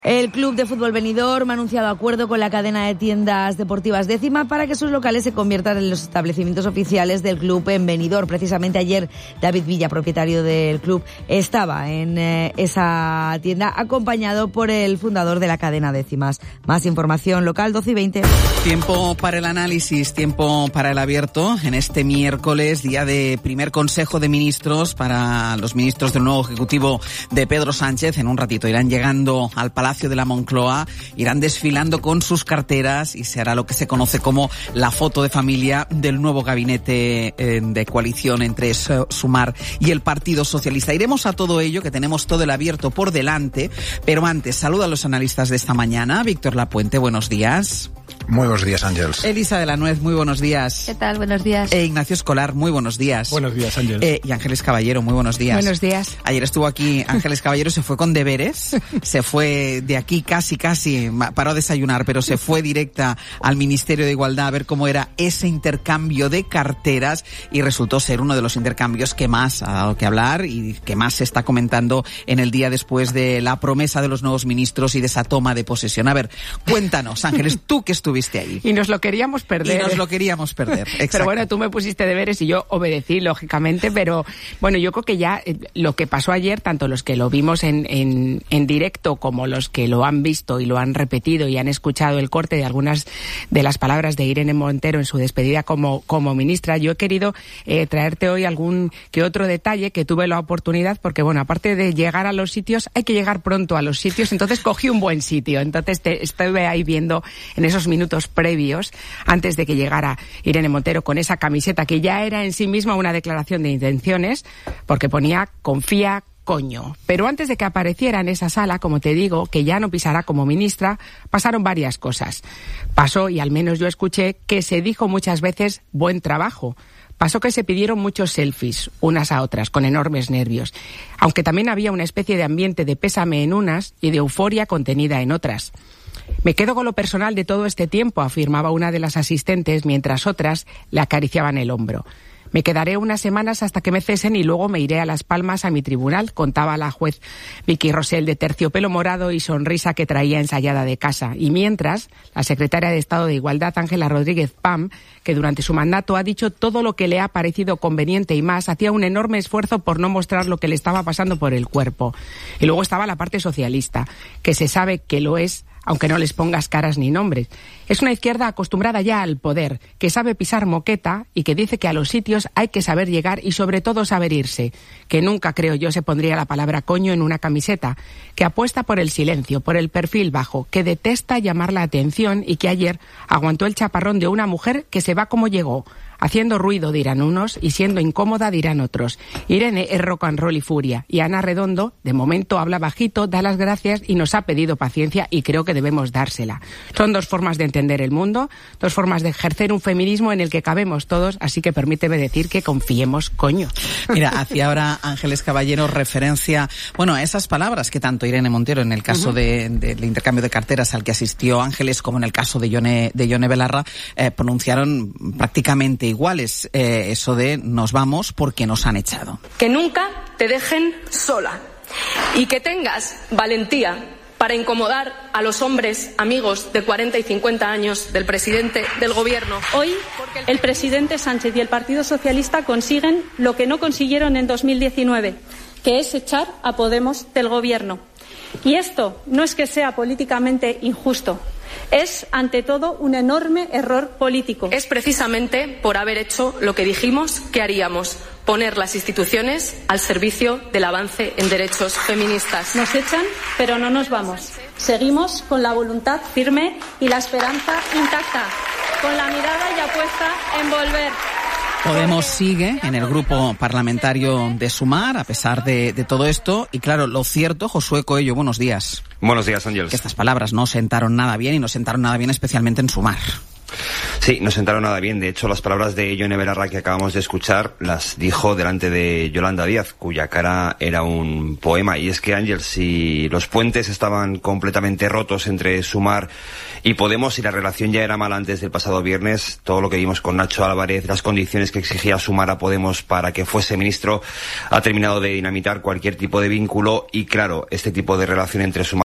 El Club de Fútbol Benidorm ha anunciado acuerdo con la cadena de tiendas deportivas Décima para que sus locales se conviertan en los establecimientos oficiales del club en Benidorm. Precisamente ayer David Villa, propietario del club, estaba en esa tienda acompañado por el fundador de la cadena Décimas. Más información local, 12:20. Tiempo para el análisis, tiempo para el abierto en este miércoles, día de primer Consejo de Ministros para los ministros del nuevo Ejecutivo de Pedro Sánchez. En un ratito irán llegando al Palacio de la Moncloa, irán desfilando con sus carteras y se hará lo que se conoce como la foto de familia del nuevo gabinete de coalición entre Sumar y el Partido Socialista. Iremos a todo ello, que tenemos todo el abierto por delante, pero antes, saluda a los analistas de esta mañana. Víctor Lapuente, buenos días. Muy buenos días, Ángels. Elisa de la Nuez, muy buenos días. ¿Qué tal? Buenos días. Ignacio Escolar, muy buenos días. Buenos días, Ángels. Y Ángeles Caballero, muy buenos días. Buenos días. Ayer estuvo aquí Ángeles Caballero, se fue con deberes, se fue de aquí casi, paró a desayunar, pero se fue directa al Ministerio de Igualdad a ver cómo era ese intercambio de carteras y resultó ser uno de los intercambios que más ha dado que hablar y que más se está comentando en el día después de la promesa de los nuevos ministros y de esa toma de posesión. A ver, cuéntanos, Ángeles, tú que estuviste ahí. Y nos lo queríamos perder. Exacto. Pero bueno, tú me pusiste deberes y yo obedecí, lógicamente, pero bueno, yo creo que ya lo que pasó ayer, tanto los que lo vimos en directo como los que lo han visto y lo han repetido y han escuchado el corte de algunas de las palabras de Irene Montero en su despedida como ministra, yo he querido traerte hoy algún que otro detalle que tuve la oportunidad, porque bueno, aparte de llegar a los sitios, hay que llegar pronto a los sitios, entonces cogí un buen sitio, entonces estuve ahí viendo en esos minutos previos, antes de que llegara Irene Montero con esa camiseta que ya era en sí misma una declaración de intenciones, porque ponía confía, coño. Pero antes de que apareciera en esa sala, como te digo, que ya no pisará como ministra, pasaron varias cosas. Pasó, y al menos yo escuché, que se dijo muchas veces buen trabajo. Pasó que se pidieron muchos selfies, unas a otras, con enormes nervios. Aunque también había una especie de ambiente de pésame en unas y de euforia contenida en otras. Me quedo con lo personal de todo este tiempo, afirmaba una de las asistentes, mientras otras le acariciaban el hombro. Me quedaré unas semanas hasta que me cesen y luego me iré a Las Palmas a mi tribunal, contaba la juez Vicky Rosell, de terciopelo morado y sonrisa que traía ensayada de casa. Y mientras, la secretaria de Estado de Igualdad, Ángela Rodríguez Pam, que durante su mandato ha dicho todo lo que le ha parecido conveniente y más, hacía un enorme esfuerzo por no mostrar lo que le estaba pasando por el cuerpo. Y luego estaba la parte socialista, que se sabe que lo es, aunque no les pongas caras ni nombres. Es una izquierda acostumbrada ya al poder, que sabe pisar moqueta y que dice que a los sitios hay que saber llegar y sobre todo saber irse, que nunca, creo yo, se pondría la palabra coño en una camiseta, que apuesta por el silencio, por el perfil bajo, que detesta llamar la atención y que ayer aguantó el chaparrón de una mujer que se va como llegó. Haciendo ruido, dirán unos, y siendo incómoda, dirán otros. Irene es rock and roll y furia. Y Ana Redondo, de momento, habla bajito, da las gracias y nos ha pedido paciencia y creo que debemos dársela. Son dos formas de entender el mundo, dos formas de ejercer un feminismo en el que cabemos todos, así que permíteme decir que confiemos, coño. Mira, hacia ahora Ángeles Caballero referencia, bueno, a esas palabras que tanto Irene Montero, en el caso del intercambio de carteras al que asistió Ángeles, como en el caso de Yone Belarra, pronunciaron prácticamente iguales, eso de nos vamos porque nos han echado. Que nunca te dejen sola y que tengas valentía para incomodar a los hombres amigos de 40 y 50 años del presidente del gobierno. Hoy el presidente Sánchez y el Partido Socialista consiguen lo que no consiguieron en 2019, que es echar a Podemos del gobierno. Y esto no es que sea políticamente injusto. Es, ante todo, un enorme error político. Es precisamente por haber hecho lo que dijimos que haríamos, poner las instituciones al servicio del avance en derechos feministas. Nos echan, pero no nos vamos. Seguimos con la voluntad firme y la esperanza intacta, con la mirada ya puesta en volver. Podemos sigue en el grupo parlamentario de Sumar, a pesar de todo esto. Y claro, lo cierto, Josué Coello, buenos días. Buenos días, Ángels. Que estas palabras no sentaron nada bien y no sentaron nada bien especialmente en Sumar. Sí, no sentaron nada bien. De hecho, las palabras de Yone Belarra que acabamos de escuchar las dijo delante de Yolanda Díaz, cuya cara era un poema. Y es que, Ángel, si los puentes estaban completamente rotos entre Sumar y Podemos y la relación ya era mala antes del pasado viernes, todo lo que vimos con Nacho Álvarez, las condiciones que exigía Sumar a Podemos para que fuese ministro, ha terminado de dinamitar cualquier tipo de vínculo y, claro, este tipo de relación entre Sumar